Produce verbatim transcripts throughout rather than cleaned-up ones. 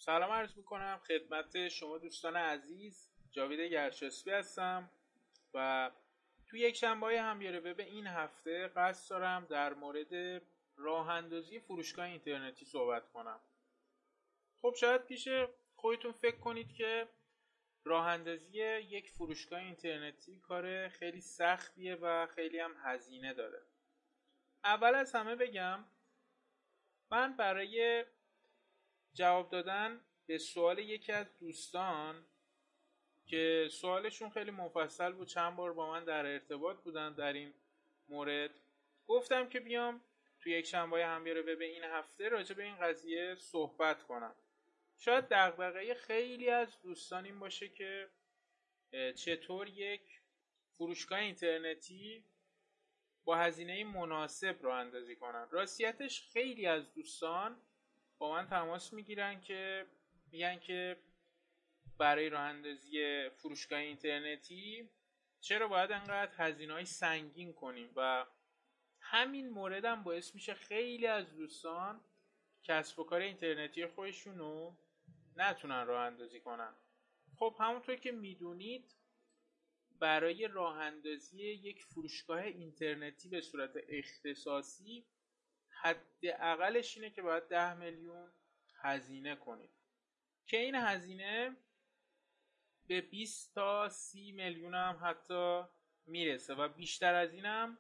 سلام عرض میکنم خدمت شما دوستان عزیز. جاوید گرشاسبی هستم و توی یک شنبه همیاره وب این هفته قصد دارم در مورد راه اندازی فروشگاه اینترنتی صحبت کنم. خب شاید پیش خودتون فکر کنید که راه اندازی یک فروشگاه اینترنتی کار خیلی سختیه و خیلی هم هزینه داره. اول از همه بگم من برای جواب دادن به سوال یکی از دوستان که سوالشون خیلی مفصل بود، چند بار با من در ارتباط بودن در این مورد، گفتم که بیام توی یک شنبه همیاره وب این هفته راجع به این قضیه صحبت کنم. شاید دغدغه خیلی از دوستان این باشه که چطور یک فروشگاه اینترنتی با هزینه مناسب راه اندازی کنن. راستیتش خیلی از دوستان با من تماس میگیرن که میگن که برای راه اندازی فروشگاه اینترنتی چرا باید انقدر هزینه‌های سنگین کنیم و همین مورد هم باعث میشه خیلی از دوستان کسب و کار اینترنتی خودشونو نتونن راه اندازی کنن. خب همونطور که میدونید برای راه اندازی یک فروشگاه اینترنتی به صورت اختصاصی حداقلش اینه که باید ده میلیون هزینه کنید که این هزینه به بیست تا سی میلیون هم حتی میرسه و بیشتر از این هم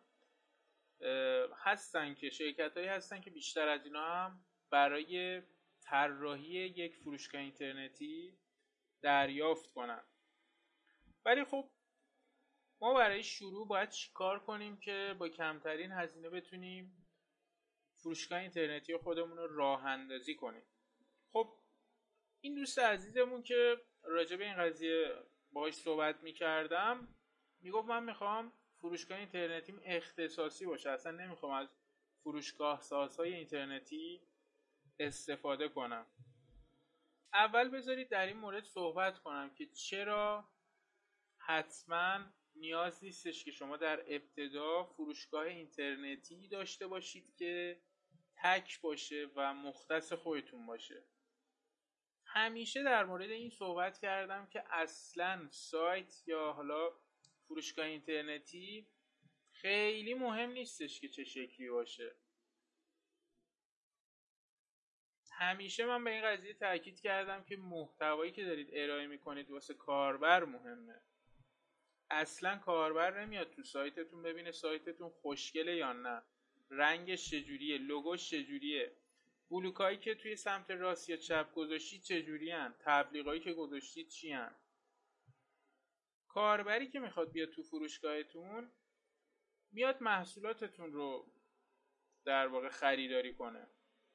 هستن که شرکت هایی هستن که بیشتر از اینا هم برای طراحی یک فروشگاه اینترنتی دریافت کنن. ولی خب ما برای شروع باید چیکار کنیم که با کمترین هزینه بتونیم فروشگاه اینترنتی خودمون رو راه اندازی کنیم. خب این دوست عزیزمون که راجع به این قضیه باهاش صحبت می‌کردم میگفت من میخوام فروشگاه اینترنتیم اختصاصی باشه، اصلا نمیخوام از فروشگاه سازهای اینترنتی استفاده کنم. اول بذارید در این مورد صحبت کنم که چرا حتما نیاز نیستش که شما در ابتدا فروشگاه اینترنتی داشته باشید که تک باشه و مختص خودتون باشه. همیشه در مورد این صحبت کردم که اصلا سایت یا حالا فروشگاه اینترنتی خیلی مهم نیستش که چه شکلی باشه. همیشه من به این قضیه تاکید کردم که محتوایی که دارید ارائه میکنید واسه کاربر مهمه. اصلا کاربر نمیاد تو سایتتون ببینه سایتتون خوشگله یا نه، رنگش چجوریه، لوگوش چجوریه، بلوکایی که توی سمت راست یا چپ گذاشتید چجوری ان، تبلیغایی که گذاشتید چی ان. کاربری که میخواد بیاد تو فروشگاهتون میاد محصولاتتون رو در واقع خریداری کنه.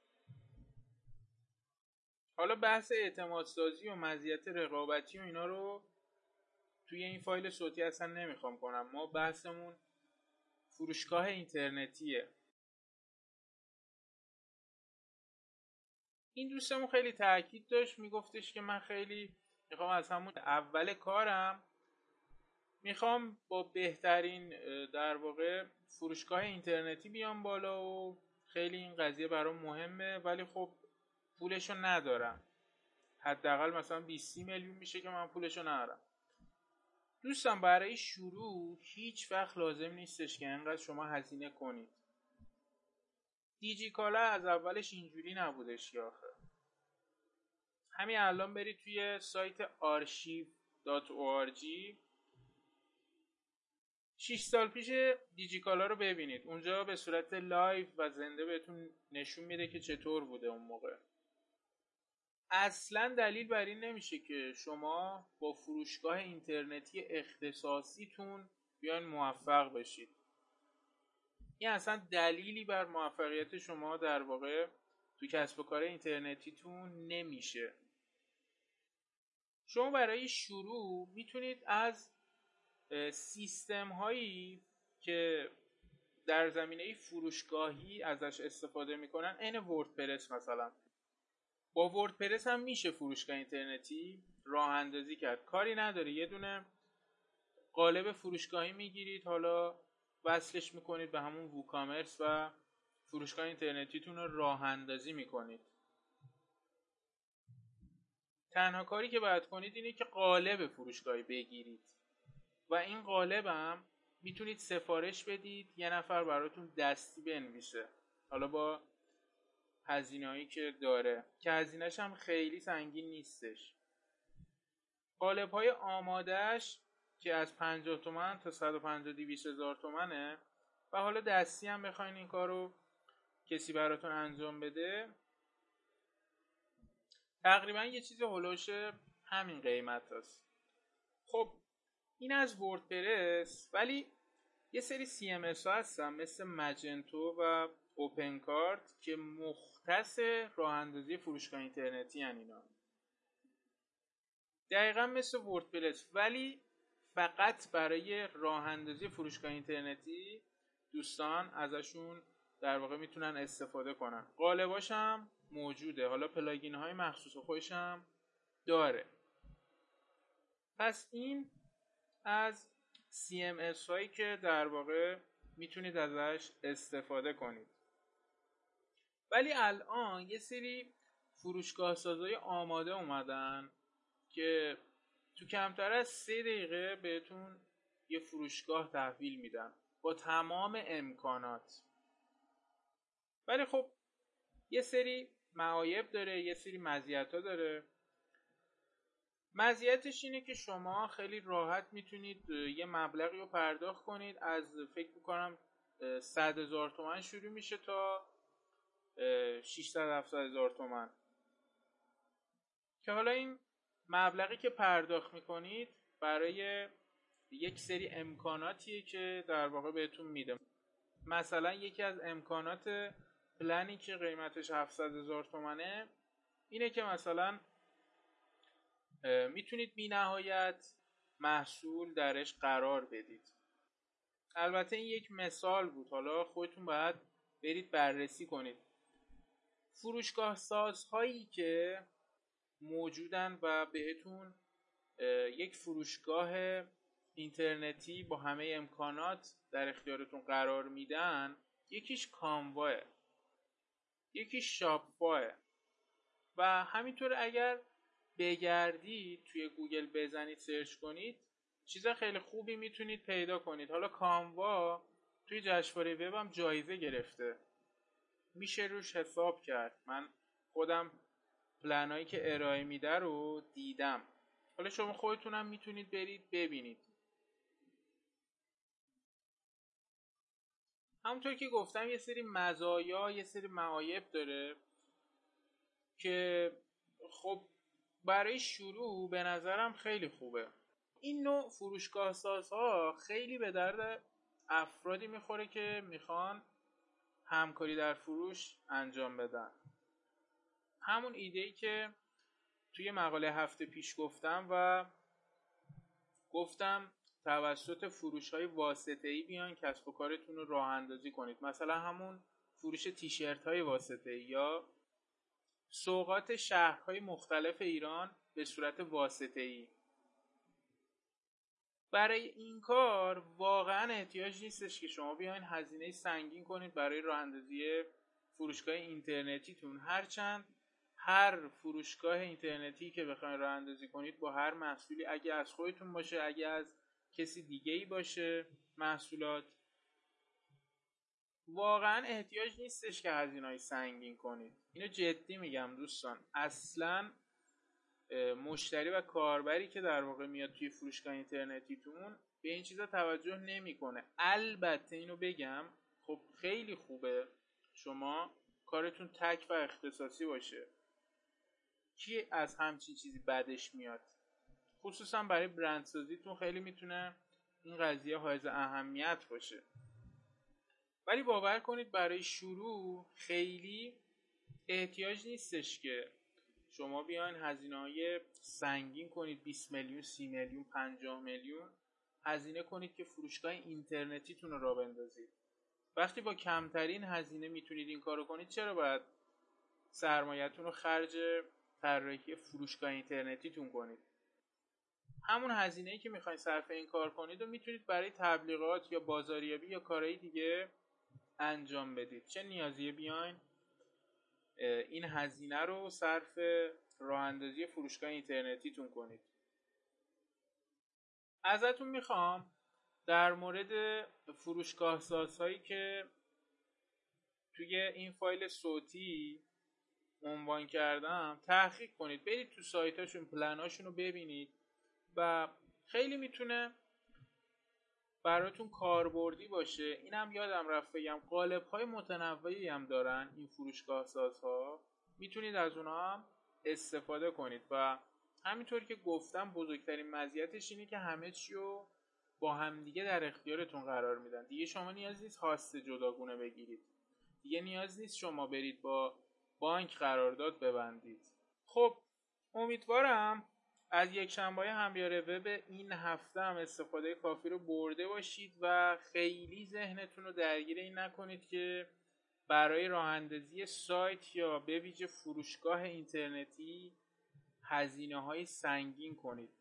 حالا بحث اعتماد سازی و مزیت رقابتی و اینا رو توی این فایل صوتی اصلا نمیخوام کنم. ما بحثمون فروشگاه اینترنتیه. این دوستمون خیلی تاکید داشت، میگفتش که من خیلی میخوام از همون اول کارم میخوام با بهترین در واقع فروشگاه اینترنتی بیام بالا و خیلی این قضیه برام مهمه، ولی خب پولشو ندارم. حداقل مثلا بیست میلیون میشه که من پولشو ندارم. دوستان برای شروع هیچ وقت لازم نیستش که انقدر شما هزینه کنید. دیجیکالا از اولش اینجوری نبودش که آخه. همین الان برید توی سایت آرشیو دات او آر جی شش سال پیش دیجیکالا رو ببینید. اونجا به صورت لایو و زنده بهتون نشون میده که چطور بوده اون موقع. اصلا دلیل بر این نمیشه که شما با فروشگاه اینترنتی اختصاصیتون بیاین موفق بشید. این اصلا دلیلی بر موفقیت شما در واقع تو کسب و کار اینترنتیتون نمیشه. شما برای شروع میتونید از سیستم هایی که در زمینه فروشگاهی ازش استفاده میکنن، این وردپرس مثلا، با وردپرس هم میشه فروشگاه اینترنتی راه اندازی کرد. کاری نداره، یه دونه قالب فروشگاهی میگیرید، حالا وصلش میکنید به همون ووکامرس و فروشگاه اینترنتیتون رو راه اندازی میکنید. تنها کاری که باید کنید اینه که قالب فروشگاهی بگیرید و این قالب هم میتونید سفارش بدید، یه نفر براتون دستی بنویسه، حالا با هزینه‌ای که داره که هزینه‌ش هم خیلی سنگین نیستش. قالب‌های آمادهش که از پنجاه تومن تا صد و پنجاه دویست هزار تومنه و حالا دستی هم بخواین این کارو کسی براتون انجام بده، تقریبا یه چیز هولوش همین قیمت هست. خب این از وردپرس، ولی یه سری سی ام اس ها هستن مثل مجنتو و اوپن کارت که مختص راه اندازی فروشگاه اینترنتی هن. اینا دقیقا مثل وردپرس ولی فقط برای راه اندازی فروشگاه اینترنتی دوستان ازشون در واقع میتونن استفاده کنن. قالباش هم موجوده، حالا پلاگین های مخصوص خودش هم داره. پس این از سی ام اس هایی که در واقع میتونید ازش استفاده کنید. ولی الان یه سری فروشگاه سازای آماده اومدن که تو کمتر از سه دقیقه بهتون یه فروشگاه تحویل میدن با تمام امکانات. ولی خب یه سری معایب داره، یه سری مزیت‌ها داره. مزیتش اینه که شما خیلی راحت میتونید یه مبلغی رو پرداخت کنید، از فکر میکنم صد هزار تومن شروع میشه تا ششصد هفتصد هزار تومن، که حالا این مبلغی که پرداخت میکنید برای یک سری امکاناتیه که در واقع بهتون میده. مثلا یکی از امکانات پلنی که قیمتش هفتصد هزار تومنه اینه که مثلا میتونید بی نهایت محصول درش قرار بدید. البته این یک مثال بود، حالا خودتون باید برید بررسی کنید. فروشگاه سازهایی که موجودن و بهتون یک فروشگاه اینترنتی با همه امکانات در اختیارتون قرار میدن، یکیش کانواه، یکیش شاپفای و همینطور اگر بگردید توی گوگل بزنید سرچ کنید چیزا خیلی خوبی میتونید پیدا کنید. حالا کانوا توی جشنواره وب هم جایزه گرفته، میشه روش حساب کرد. من خودم پلنایی که ارائه میده رو دیدم، حالا شما خودتونم میتونید برید ببینید. همونطور که گفتم یه سری مزایا یه سری معایب داره که خب برای شروع به نظرم خیلی خوبه. این نوع فروشگاه سازها خیلی به درد افرادی میخوره که میخوان همکاری در فروش انجام بدن. همون ایده‌ای که توی مقاله هفته پیش گفتم و گفتم توسط فروش‌های واسطه‌ای بیان کسب و کارتون رو راه اندازی کنید. مثلا همون فروش تیشرت‌های واسطه‌ای یا سوغات شهرهای مختلف ایران به صورت واسطه‌ای. برای این کار واقعا احتیاج نیستش که شما بیاین هزینه سنگین کنید برای راه اندازی فروشگاه اینترنتیتون، هرچند هر فروشگاه اینترنتی که بخواید راه اندازی کنید با هر محصولی، اگه از خودتون باشه اگه از کسی دیگه‌ای باشه محصولات، واقعا احتیاج نیستش که هزینه‌ای سنگین کنید. اینو جدی میگم دوستان. اصلا مشتری و کاربری که در واقع میاد توی فروشگاه اینترنتیتون به این چیزا توجه نمیکنه. البته اینو بگم خب خیلی خوبه شما کارتون تک و اختصاصی باشه. کی از همچین چیزی بدش میاد؟ خصوصا برای برندسازیتون خیلی میتونه این قضیه حائز اهمیت باشه. ولی باور کنید برای شروع خیلی احتیاج نیستش که شما بیاین هزینه‌های سنگین کنید، بیست میلیون، سی میلیون، پنجاه میلیون هزینه کنید که فروشگاه اینترنتیتون رو راه بندازید. وقتی با کمترین هزینه میتونید این کارو کنید، چرا باید سرمایه‌تون رو خرج طراحی فروشگاه اینترنتیتون کنید؟ همون هزینه‌ای که میخواین صرف این کار کنید و میتونید برای تبلیغات یا بازاریابی یا کارهای دیگه انجام بدید. چه نیازیه بیاین این هزینه رو صرف راه اندازی فروشگاه اینترنتیتون کنید. ازتون میخوام در مورد فروشگاه سازهایی که توی این فایل صوتی عنوان کردم تحقیق کنید، برید تو سایتاشون پلناشون رو ببینید و خیلی میتونه براتون کاربردی باشه. اینم یادم رفت بگم قالب‌های متنوعی هم دارن این فروشگاه سازها، میتونید از اونها هم استفاده کنید و همینطور که گفتم بزرگترین مزیتش اینه که همه چی رو با همدیگه در اختیارتون قرار میدن. دیگه شما نیاز نیست هاست جداگونه بگیرید، دیگه نیاز نیست شما برید با بانک قرارداد ببندید. خب امیدوارم از یک شنبه همیاره وب این هفته هم استفاده کافی رو برده باشید و خیلی ذهنتون رو درگیر این نکنید که برای راه اندازی سایت یا به ویژه فروشگاه اینترنتی هزینه های سنگین کنید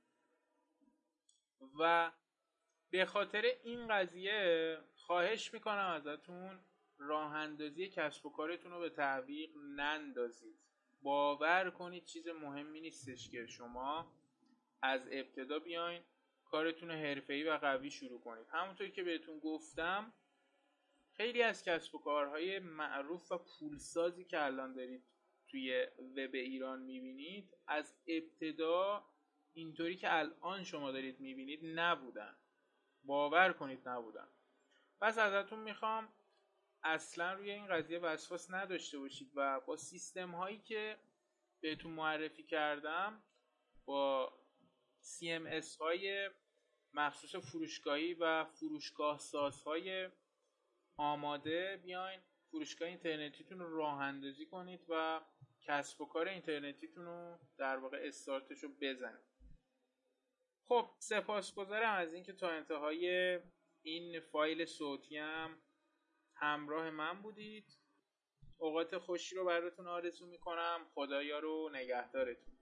و به خاطر این قضیه خواهش میکنم ازتون راه اندازی کسب و کارتون رو به تعویق نندازید. باور کنید چیز مهمی نیستش که شما از ابتدا بیاین کارتون رو حرفه‌ای و قوی شروع کنید. همونطور که بهتون گفتم خیلی از کسب و کارهای معروف و پولسازی که الان دارید توی وب ایران میبینید از ابتدا اینطوری که الان شما دارید میبینید نبودن. باور کنید نبودن. پس ازتون میخوام اصلا روی این قضیه وسواس نداشته باشید و با سیستم هایی که بهتون معرفی کردم، با سی ام اس های مخصوص فروشگاهی و فروشگاه سازهای آماده بیاین فروشگاه اینترنتیتون رو راه اندازی کنید و کسب و کار اینترنتیتون رو در واقع استارتش رو بزنید. خب سپاسگزارم از اینکه تا انتهای این فایل صوتی هم همراه من بودید. اوقات خوشی رو براتون آرزو میکنم. خدایا رو نگهدارتون.